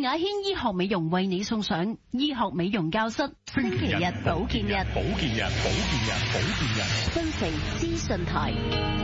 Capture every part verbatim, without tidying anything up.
聖雅軒醫學美容為你送上醫學美容教室，星期日保健日， 保健日，保健日，保健日， 新城資訊台。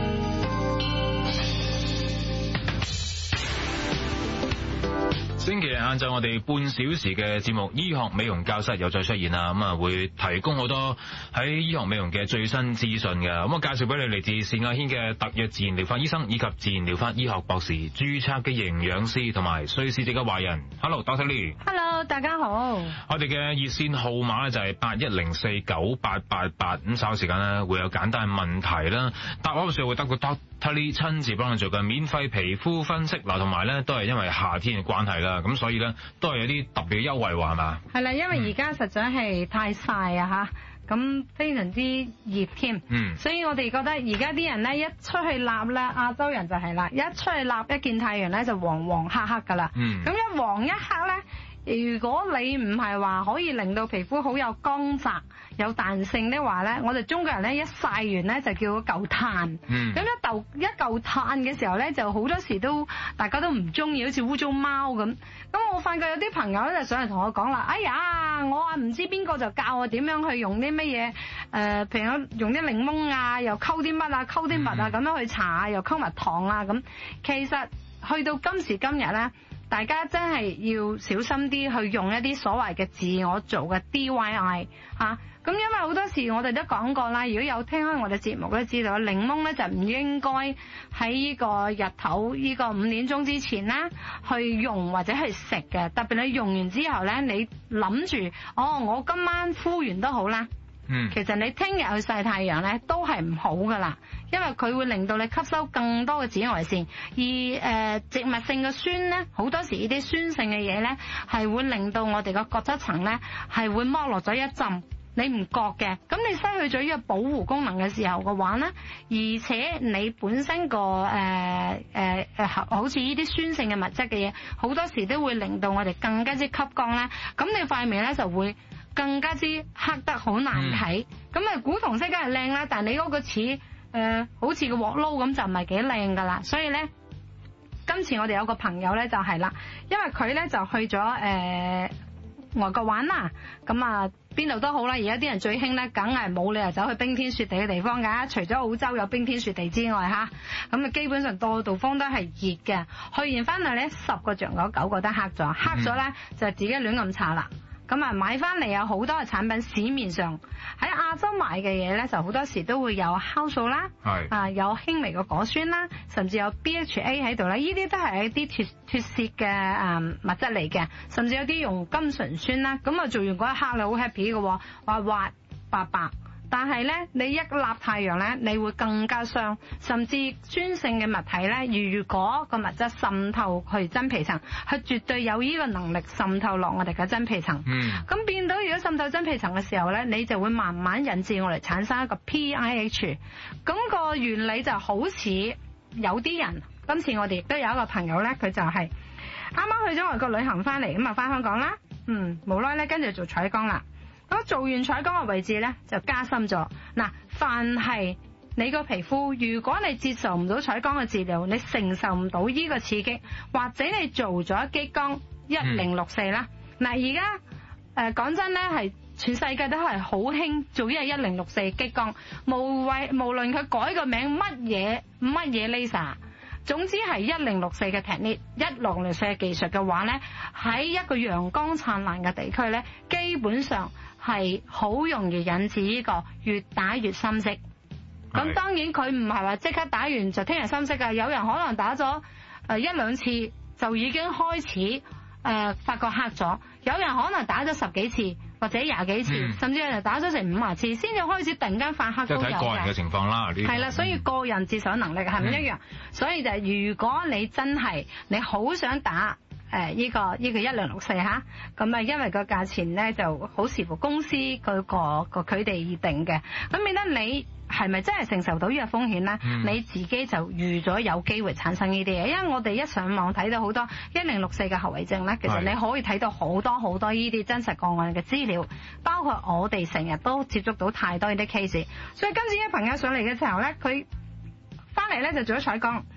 星期日晏晝我哋半小時嘅節目醫學美容教室又再出現啦，咁啊會提供好多喺醫學美容嘅最新資訊嘅，咁我介紹俾你嚟自聖雅軒嘅特約自然療法醫生以及自然療法醫學博士註冊嘅營養師同埋瑞士籍嘅華人。Hello，Doctor Lee。Hello， 大家好。 我哋嘅熱線號碼咧就係八一零四九八八八，咁稍後時間咧會有簡單問題啦，答案嘅時候會得個 Doctor Lee 親自幫你做嘅免費皮膚分析嗱，同埋咧都係因為夏天嘅關係啦。咁所以咧都係有啲特別嘅優惠喎，係嘛？係啦，因為而家實在係太曬啊嚇，咁非常之熱添。嗯。所以我哋覺得而家啲人咧一出去立咧，亞洲人就係啦，一出去立一見太陽咧就黃黃黑黑噶啦。嗯。咁一黃一黑咧，如果你唔係話可以令到皮膚好有光澤、有彈性的話咧，我哋中國人咧一曬完咧就叫嚿炭。嗯。咁一嚿一嚿炭嘅時候咧，就好多時都大家都唔中意，好似污糟貓咁。咁我發覺有啲朋友咧就上嚟同我講啦，哎呀，我啊唔知邊個就教我點樣去用啲乜嘢誒，譬如用啲檸檬啊，又溝啲乜啊，溝啲蜜啊，咁樣去搽啊，又溝蜜糖啊咁。其實去到今時今日咧，大家真係要小心啲去用一啲所謂嘅自我做嘅 D I Y 嚇。咁因為好多時我哋都講過啦，如果有聽開我哋節目都知道，檸檬咧就唔應該喺呢個日頭呢個五點鐘之前啦去用或者去食嘅。特別你用完之後咧，你諗住哦，我今晚敷完都好啦。嗯，其實你聽日去曬太陽咧都係唔好噶啦，因為佢會令到你吸收更多嘅紫外線，而誒、呃、植物性嘅酸咧，好多時呢啲酸性嘅嘢咧係會令到我哋個角質層咧係會剝落咗一浸。你唔覺嘅，咁你失去咗呢個保護功能嘅時候嘅話咧，而且你本身個誒誒誒好似呢啲酸性嘅物質嘅嘢，好多時都會令到我哋更加之吸光咧，咁你塊面咧就會更加之黑得好難睇。咁啊、嗯、古銅色梗係靚啦，但係你嗰個似誒、呃、好似個鑊撈咁就唔係幾靚噶啦。所以咧，今次我哋有個朋友咧就係啦，因為佢咧就去咗誒、呃、外國玩啦，咁啊。邊度都好啦，而家啲人最興咧，梗係冇理由走去冰天雪地嘅地方㗎。除咗澳洲有冰天雪地之外，嚇咁啊，基本上多度方都係熱嘅。去完翻嚟咧，十個著咗九個都黑咗，黑咗咧就自己亂咁搽啦。咁啊，買翻嚟有好多嘅產品，市面上喺亞洲買嘅嘢咧，就好多時都會有酵素啦，係啊，有輕微嘅果酸啦，甚至有 B H A 喺度咧，呢啲都係一啲脫脫屑嘅誒物質嚟嘅，甚至有啲用甘醇酸啦，咁啊做完嗰一刻你好 happy 嘅，滑滑白白。但係咧，你一立太陽咧，你會更加傷，甚至酸性嘅物體咧，如果個物質滲透去真皮層，係絕對有呢個能力滲透落我哋嘅真皮層。嗯。咁變到如果滲透真皮層嘅時候咧，你就會慢慢引致我哋產生一個 P I H。咁個原理就好似有啲人，今次我哋亦都有一個朋友咧，佢就係啱啱去咗外國旅行翻嚟，咁啊翻香港啦，嗯，無奈咧跟住做彩光啦。咁做完彩光嘅位置咧，就加深咗。嗱，凡係你個皮膚，如果你接受唔到彩光嘅治療，你承受唔到呢個刺激，或者你做咗激光一零六四啦。嗱、嗯，而家誒講真咧，係全世界都係好興做呢個一零六四激光，無謂無論佢改個名乜嘢乜嘢 laser。總之係一零六四嘅 technique， 一零六四嘅技術嘅話咧，喺一個陽光燦爛嘅地區咧，基本上係好容易引致呢個越打越深色。咁當然佢唔係話即刻打完就聽日深色㗎，有人可能打咗誒一兩次就已經開始誒、呃、發覺黑咗，有人可能打咗十幾次或者廿幾次，嗯、甚至有人打咗成五十次先至開始突然間發黑都有嘅。即係睇個人嘅情況啦，呢啲係啦，所以個人接受能力係唔一樣，嗯、所以就係如果你真係你好想打。誒、呃，呢、這個呢、這個一零六四吓，咁啊，因為個價錢咧就好視乎公司佢、那個個佢哋而定嘅，咁變得你係咪真係承受到呢個風險咧？嗯、你自己就預咗有機會產生呢啲嘢，因為我哋一上網睇到好多一零六四嘅後遺症咧，其實你可以睇到好多好多呢啲真實個案嘅資料，包括我哋成日都接觸到太多呢啲 case，所以今次啲朋友上嚟嘅時候咧，佢翻嚟咧就做咗採光。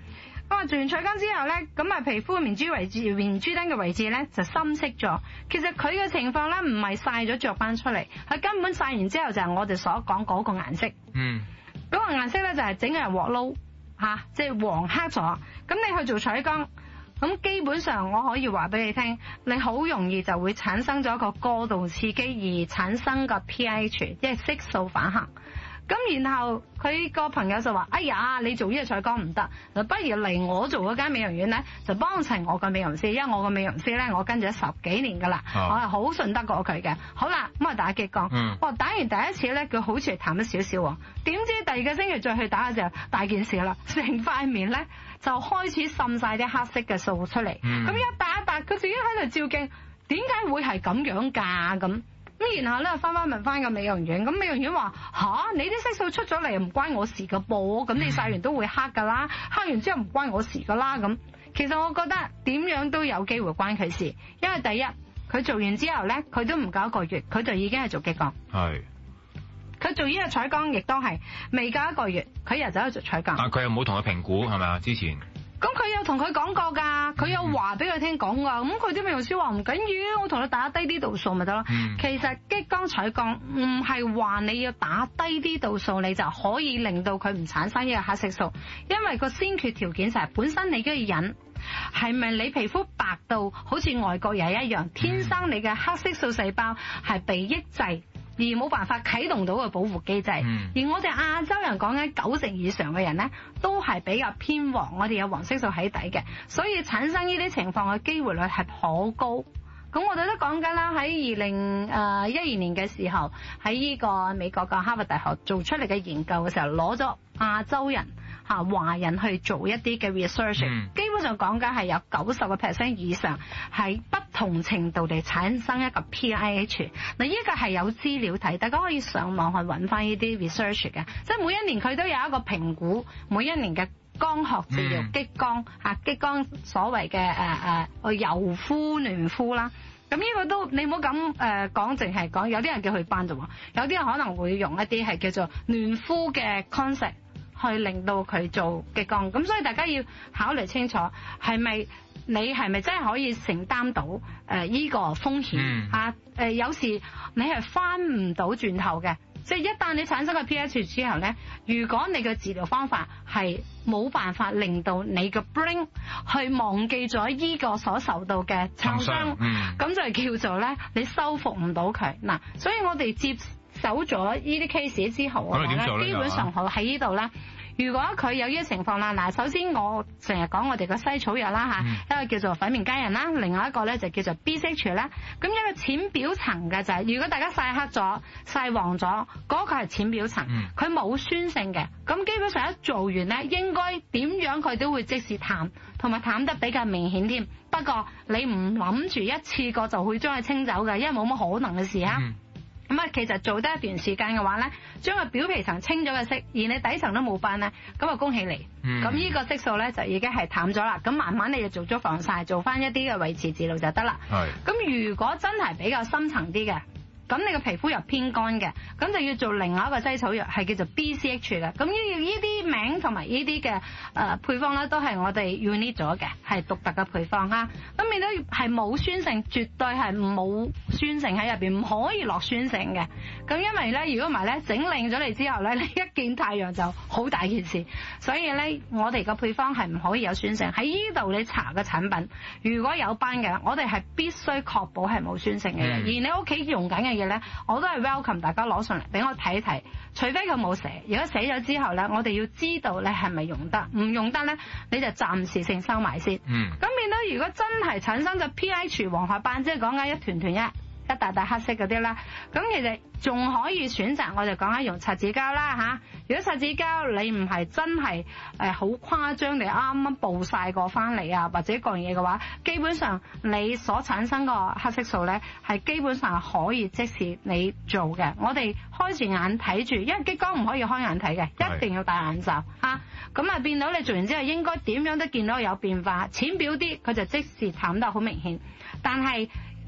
咁啊做完彩光之後咧，咁啊皮膚嘅面珠位置、面珠燈嘅位置咧就深色咗。其實佢嘅情況咧唔係曬咗雀斑出嚟，佢根本曬完之後就係我哋所講嗰個顏色。嗯，嗰個顏色咧就係整個人鑊撈吓，即係黃黑咗。咁你去做彩光，咁基本上我可以話俾你聽，你好容易就會產生咗一個過度刺激而產生個 pH， 即係色素反行。咁然後佢個朋友就話：哎呀，你做呢個彩光唔得，就不如嚟我做嗰間美容院咧，就幫襯我個美容師，因為我個美容師咧，我跟咗十幾年噶啦，哦、我係好信得過佢嘅。好啦，咁啊打激光，嗯、我打完第一次咧，佢好似係淡咗少少，點知第二個星期再去打嘅時候，大件事啦，成塊面咧就開始滲晒啲黑色嘅素出嚟，咁、嗯、一打一打，佢自己喺度照鏡，點解會係咁樣㗎咁？咁然後咧翻翻問翻個美容院，咁美容院話吓，你啲色素出咗嚟唔關我事噶噃，咁你曬完都會黑噶啦，黑完之後唔關我事噶啦咁。其實我覺得點樣都有機會關佢事，因為第一佢做完之後咧，佢都唔夠一個月，佢就已經係做激光。係。佢做呢個彩光亦都係未夠一個月，佢又走去做彩光。 但佢又冇同佢評估係咪啊？之前。 咁佢有同佢講過㗎，佢有話俾佢聽講㗎。咁佢啲美容師話唔緊要，我同你打低啲度數咪得咯。嗯、其實激光彩光唔係話你要打低啲度數，你就可以令到佢唔產生呢個黑色素，因為個先決條件就係本身你嗰個人係咪你皮膚白到好似外國人一樣，天生你嘅黑色素細胞係被抑制。而冇辦法啟動到個保護機制，嗯、而我哋亞洲人講緊九成以上嘅人呢，都係比較偏黃，我哋有黃色素喺底嘅，所以產生呢啲情況嘅機會率係好高。咁我哋都講緊啦，喺二零誒一二年嘅時候，喺呢個美國嘅哈佛大學做出嚟嘅研究嘅時候，攞咗亞洲人嚇華人去做一啲嘅 research，、嗯、基本上講緊係有九十個 percent 以上係不同程度地產生一個 P I H。嗱，呢個係有資料睇，大家可以上網去揾翻呢啲 research 嘅，即係每一年佢都有一個評估，每一年嘅光學治療、嗯、激光嚇激光所謂嘅誒誒油敷嫩膚啦。咁呢個都你唔好咁誒講，淨係講有啲人叫佢班啫喎，有啲人可能會用一啲係叫做嫩膚嘅 concept 去令到佢做激光。咁所以大家要考慮清楚，係咪你係咪真係可以承擔到誒依個風險、嗯啊呃、有時你係翻唔到轉頭嘅。即係一旦你產生個 pH 之後咧，如果你嘅治療方法係冇辦法令到你嘅 brain 去忘記咗依個所受到嘅創傷，咁、嗯、就叫做咧你修復唔到佢嗱。所以我哋接手咗依啲 case 之後，我覺得基本上好喺呢度咧。如果佢有呢個情況啦，嗱，首先我成日講我哋個西草藥啦嚇，嗯、一個叫做粉面佳人啦，另外一個咧就叫做 B 色醛啦。咁一個淺表層嘅就係、是，如果大家曬黑咗、曬黃咗，嗰、那個係淺表層，佢冇、嗯、酸性嘅。咁基本上一做完咧，應該點樣佢都會即時淡，同埋淡得比較明顯添。不過你唔諗住一次過就會將佢清走嘅，因為冇乜可能嘅事啊。嗯咁啊，其實做得一段時間嘅話咧，將個表皮層清咗嘅色，而你底層都冇斑咧，咁啊恭喜你。咁呢、嗯、個色素咧就已經係淡咗啦。咁慢慢你就做咗防曬，做翻一啲嘅維持治療就得啦。係。咁如果真係比較深層啲嘅，咁你個皮膚又偏乾嘅，咁就要做另外一個西草藥，係叫做 B C H 嘅。咁呢呢啲名同埋呢啲嘅誒配方咧，都係我哋 unique 咗嘅，係獨特嘅配方哈。咁變咗係冇酸性，絕對係冇酸性喺入邊，唔可以落酸性嘅。咁因為咧，如果唔係咧，整靚咗你之後咧，你一見太陽就好大件事。所以咧，我哋個配方係唔可以有酸性。喺呢度你搽嘅產品，如果有斑嘅，我哋係必須確保係冇酸性嘅嘢。嗯、而你屋企用緊嘅嘢咧，我都係 welcome 大家攞上嚟俾我睇一睇，除非佢冇寫。如果寫咗之後咧，我哋要知道你係咪用得，唔用得咧，你就暫時性收埋先。嗯。咁變到如果真係產生咗 P H 黃褐斑，即係講緊一團團一一大大黑色嗰啲啦，咁其實仲可以選擇，我就講下用擦紙膠啦嚇。如果擦紙膠你唔係真係誒好誇張地啱啱暴曬過翻嚟啊，或者各樣嘢嘅話，基本上你所產生個黑色素咧，係基本上可以即時你做嘅。我哋開住眼睇住，因為激光唔可以開眼睇嘅，一定要戴眼罩嚇。咁啊變到你做完之後，應該點樣都見到有變化，淺表啲佢就即時淡得好明顯，但係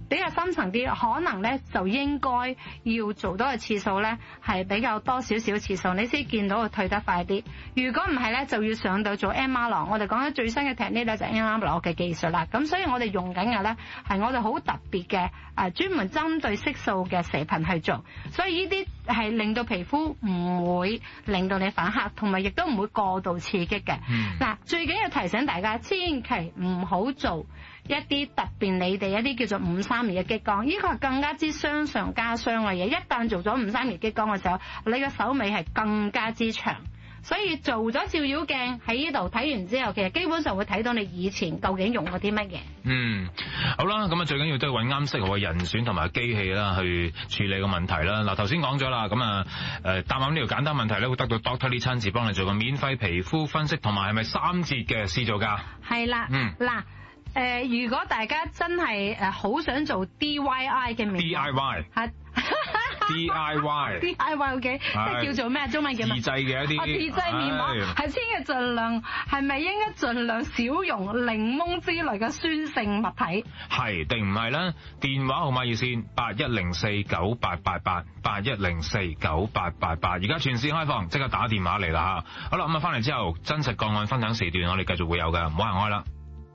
比較深層啲，可能咧就應該要做多嘅次數咧係比較多少少次數，你先見到佢退得快啲。如果唔係咧，就要上到做 M R。我哋講緊最新嘅 technique 咧就係 M R 嘅技術啦。咁所以我哋用緊嘅咧係我哋好特別嘅誒專門針對色素嘅射頻去做，所以呢啲係令到皮膚唔會令到你反黑，同埋亦都唔會過度刺激嘅。嗱、嗯，最緊要提醒大家，千祈唔好做一啲特別你哋一啲叫做五三二嘅激光，呢個係更加之傷上加傷嘅嘢。一旦做咗五三二激光嘅時候，你嘅手尾係更加之長。所以做咗照妖鏡喺呢度睇完之後，其實基本上會睇到你以前究竟用過啲乜嘢。嗯， 好啦，咁啊最緊要都係揾啱適合嘅人選同埋機器啦，去處理個問題啦。嗱，頭先講咗啦，咁啊誒答啱呢條簡單問題咧，會得到 Doctor Lee 親自幫你做個免費皮膚分析，同埋係咪三折嘅試做價？係啦，嗯，嗱。誒、呃，如果大家真係誒好想做 D I Y 嘅面膜 D I Y 係 D I Y D I Y OK， 即係叫做咩？中文叫咩？自製嘅一啲，自製面膜係千嘅盡量，係咪應該盡量少用檸檬之類嘅酸性物體？係定唔係咧？電話號碼熱線八一零四九八八八八一零四九八八八，而家全線開放，即刻打電話嚟啦吓。好啦，咁啊翻嚟之後，真實個案分享時段，我哋繼續會有噶，唔好行開啦。